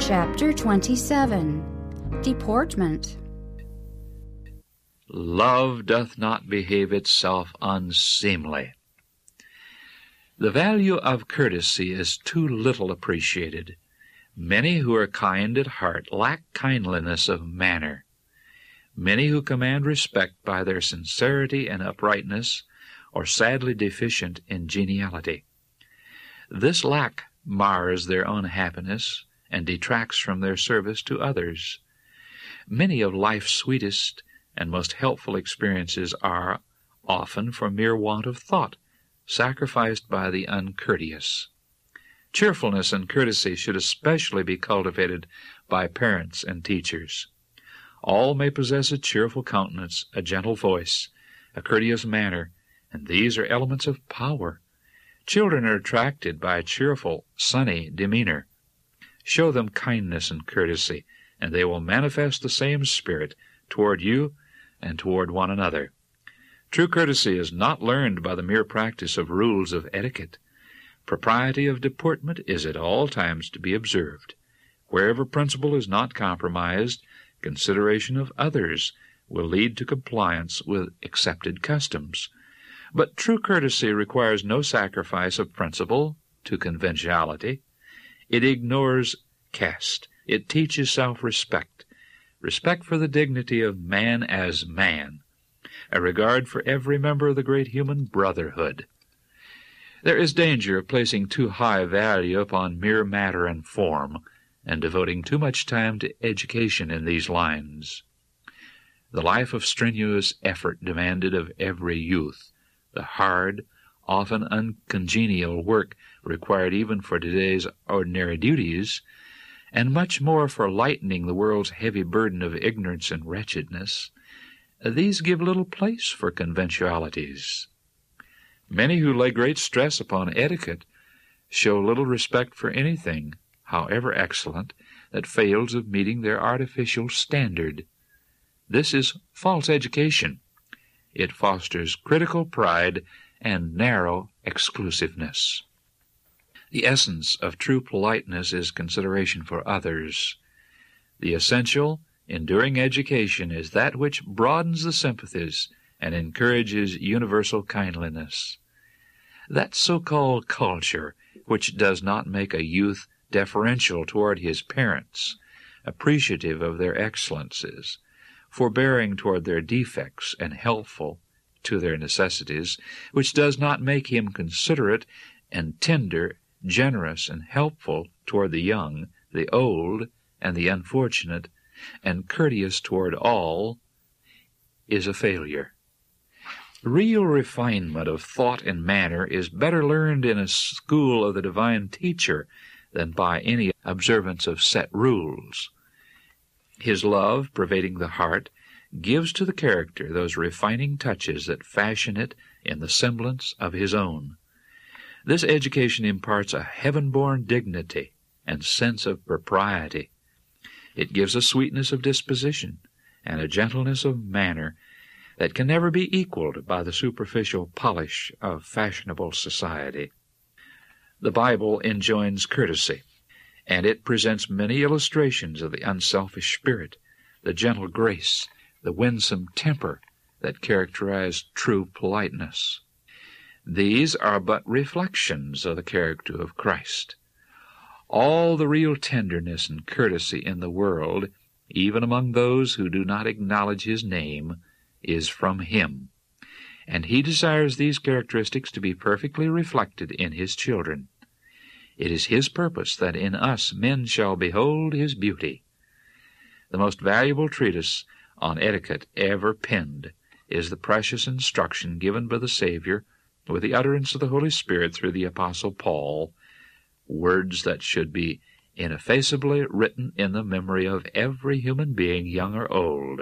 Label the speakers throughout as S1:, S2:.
S1: Chapter 27. Deportment.
S2: Love doth not behave itself unseemly. The value of courtesy is too little appreciated. Many who are kind at heart lack kindliness of manner. Many who command respect by their sincerity and uprightness are sadly deficient in geniality. This lack mars their own happiness and detracts from their service to others. Many of life's sweetest and most helpful experiences are, often for mere want of thought, sacrificed by the uncourteous. Cheerfulness and courtesy should especially be cultivated by parents and teachers. All may possess a cheerful countenance, a gentle voice, a courteous manner, and these are elements of power. Children are attracted by a cheerful, sunny demeanor. Show them kindness and courtesy, and they will manifest the same spirit toward you and toward one another. True courtesy is not learned by the mere practice of rules of etiquette. Propriety of deportment is at all times to be observed. Wherever principle is not compromised, consideration of others will lead to compliance with accepted customs. But true courtesy requires no sacrifice of principle to conventionality. It ignores caste. It teaches self-respect, respect for the dignity of man as man, a regard for every member of the great human brotherhood. There is danger of placing too high value upon mere matter and form, and devoting too much time to education in these lines. The life of strenuous effort demanded of every youth, the hard, often uncongenial work required even for today's ordinary duties, and much more for lightening the world's heavy burden of ignorance and wretchedness, these give little place for conventionalities. Many who lay great stress upon etiquette show little respect for anything, however excellent, that fails of meeting their artificial standard. This is false education. It fosters critical pride and narrow exclusiveness. The essence of true politeness is consideration for others. The essential, enduring education is that which broadens the sympathies and encourages universal kindliness. That so-called culture which does not make a youth deferential toward his parents, appreciative of their excellences, forbearing toward their defects, and helpful to their necessities, which does not make him considerate and tender, generous and helpful toward the young, the old, and the unfortunate, and courteous toward all, is a failure. Real refinement of thought and manner is better learned in a school of the divine teacher than by any observance of set rules. His love, pervading the heart, gives to the character those refining touches that fashion it in the semblance of his own. This education imparts a heaven-born dignity and sense of propriety. It gives a sweetness of disposition and a gentleness of manner that can never be equaled by the superficial polish of fashionable society. The Bible enjoins courtesy, and it presents many illustrations of the unselfish spirit, the gentle grace, the winsome temper that characterize true politeness. These are but reflections of the character of Christ. All the real tenderness and courtesy in the world, even among those who do not acknowledge his name, is from him, and he desires these characteristics to be perfectly reflected in his children. It is his purpose that in us men shall behold his beauty. The most valuable treatise on etiquette ever penned is the precious instruction given by the Savior with the utterance of the Holy Spirit through the Apostle Paul, words that should be ineffaceably written in the memory of every human being, young or old.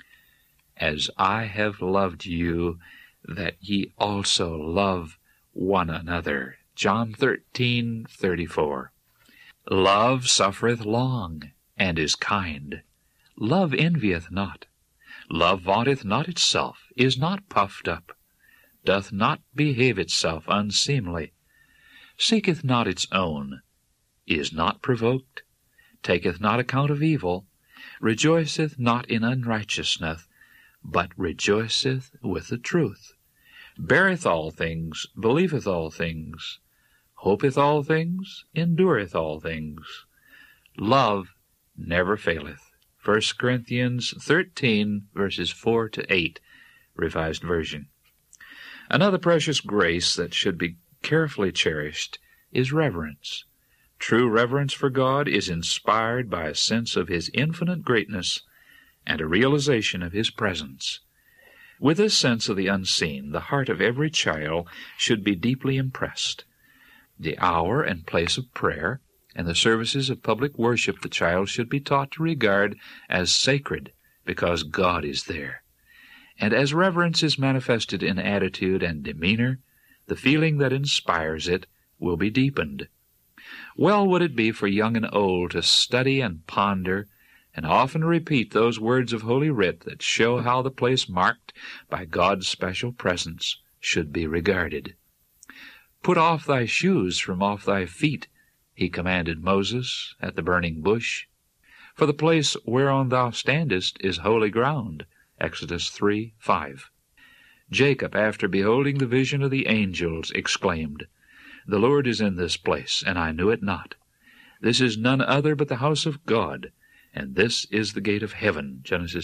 S2: As I have loved you, that ye also love one another. John 13:34. Love suffereth long, and is kind. Love envieth not. Love vaunteth not itself, is not puffed up, doth not behave itself unseemly, seeketh not its own, is not provoked, taketh not account of evil, rejoiceth not in unrighteousness, but rejoiceth with the truth, beareth all things, believeth all things, hopeth all things, endureth all things. Love never faileth. 1 Corinthians 13, verses 4 to 8, Revised Version. Another precious grace that should be carefully cherished is reverence. True reverence for God is inspired by a sense of His infinite greatness and a realization of His presence. With this sense of the unseen, the heart of every child should be deeply impressed. The hour and place of prayer and the services of public worship the child should be taught to regard as sacred because God is there. And as reverence is manifested in attitude and demeanor, the feeling that inspires it will be deepened. Well would it be for young and old to study and ponder and often repeat those words of Holy Writ that show how the place marked by God's special presence should be regarded. Put off thy shoes from off thy feet, He commanded Moses at the burning bush. For the place whereon thou standest is holy ground. Exodus 3:5. Jacob, after beholding the vision of the angels, exclaimed, The Lord is in this place, and I knew it not. This is none other but the house of God, and this is the gate of heaven. Genesis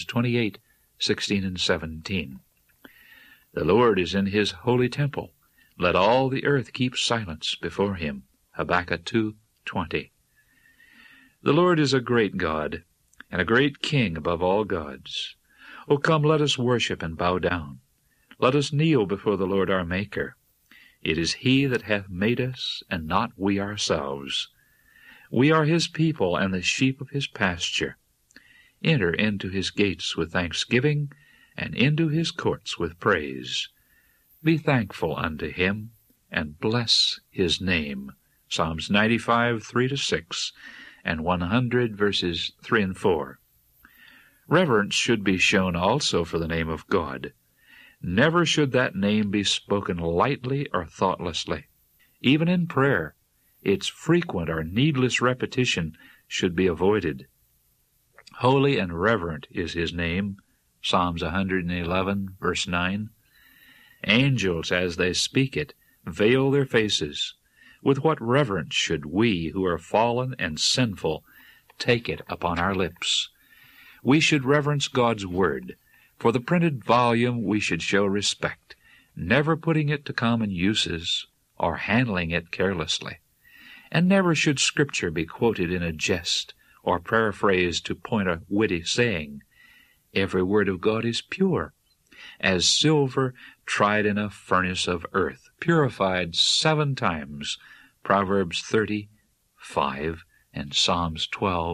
S2: 28:16 and 17. The Lord is in His holy temple. Let all the earth keep silence before Him. Habakkuk 2:20. The Lord is a great God, and a great King above all gods. O come, let us worship and bow down. Let us kneel before the Lord our Maker. It is He that hath made us, and not we ourselves. We are His people, and the sheep of His pasture. Enter into His gates with thanksgiving, and into His courts with praise. Be thankful unto Him, and bless His name. Psalms 95, 3-6, and 100, verses 3 and 4. Reverence should be shown also for the name of God. Never should that name be spoken lightly or thoughtlessly. Even in prayer, its frequent or needless repetition should be avoided. Holy and reverent is His name, Psalms 111, verse 9. Angels, as they speak it, veil their faces. With what reverence should we, who are fallen and sinful, take it upon our lips? We should reverence God's Word. For the printed volume we should show respect, never putting it to common uses or handling it carelessly. And never should Scripture be quoted in a jest or paraphrased to point a witty saying. Every word of God is pure, as silver tried in a furnace of earth, purified 7 times, Proverbs 30:5 and Psalms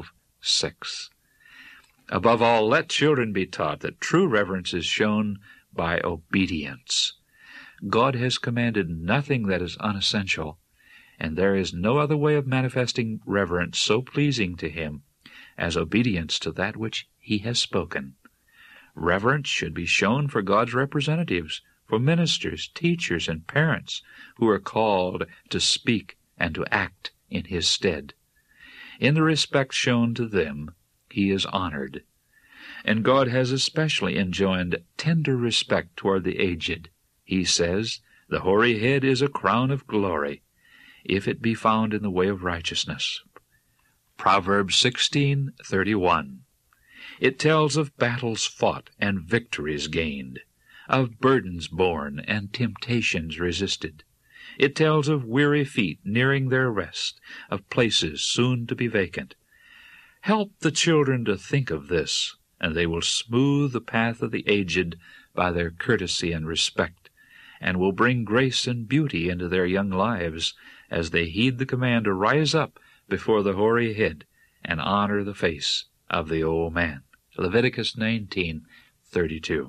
S2: 12:6. Above all, let children be taught that true reverence is shown by obedience. God has commanded nothing that is unessential, and there is no other way of manifesting reverence so pleasing to Him as obedience to that which He has spoken. Reverence should be shown for God's representatives, for ministers, teachers, and parents who are called to speak and to act in His stead. In the respect shown to them, He is honored. And God has especially enjoined tender respect toward the aged. He says, The hoary head is a crown of glory, if it be found in the way of righteousness. Proverbs 16:31. It tells of battles fought and victories gained, of burdens borne and temptations resisted. It tells of weary feet nearing their rest, of places soon to be vacant. Help the children to think of this, and they will smooth the path of the aged by their courtesy and respect, and will bring grace and beauty into their young lives as they heed the command to rise up before the hoary head and honor the face of the old man. Leviticus 19:32.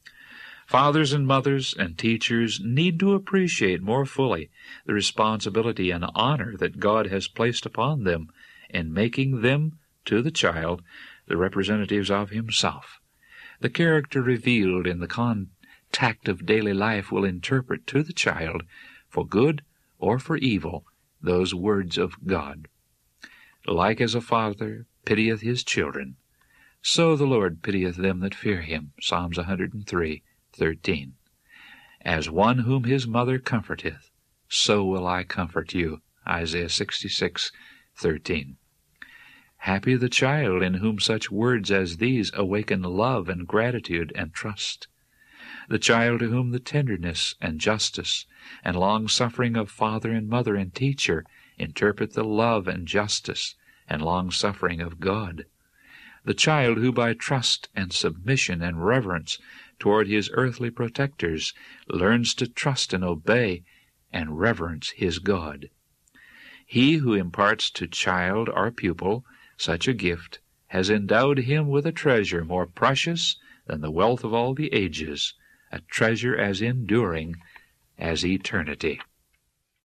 S2: Fathers and mothers and teachers need to appreciate more fully the responsibility and honor that God has placed upon them in making them, to the child, the representatives of Himself. The character revealed in the contact of daily life will interpret to the child, for good or for evil, those words of God. like as a father pitieth his children, so the Lord pitieth them that fear him. Psalms 103:13. As one whom his mother comforteth, so will I comfort you. Isaiah 66:13. Happy the child in whom such words as these awaken love and gratitude and trust. The child to whom the tenderness and justice and long-suffering of father and mother and teacher interpret the love and justice and long-suffering of God. The child who by trust and submission and reverence toward his earthly protectors learns to trust and obey and reverence his God. He who imparts to child or pupil such a gift has endowed him with a treasure more precious than the wealth of all the ages, a treasure as enduring as eternity.